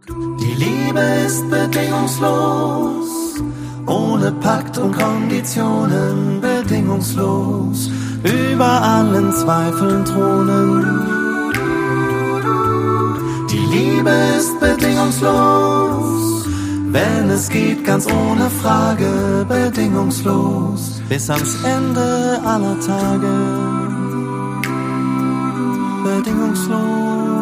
Die Liebe ist bedingungslos, ohne Pakt und Konditionen, bedingungslos, über allen Zweifeln thronen. Die Liebe ist bedingungslos, wenn es geht, ganz ohne Frage, bedingungslos, bis ans Ende aller Tage, bedingungslos.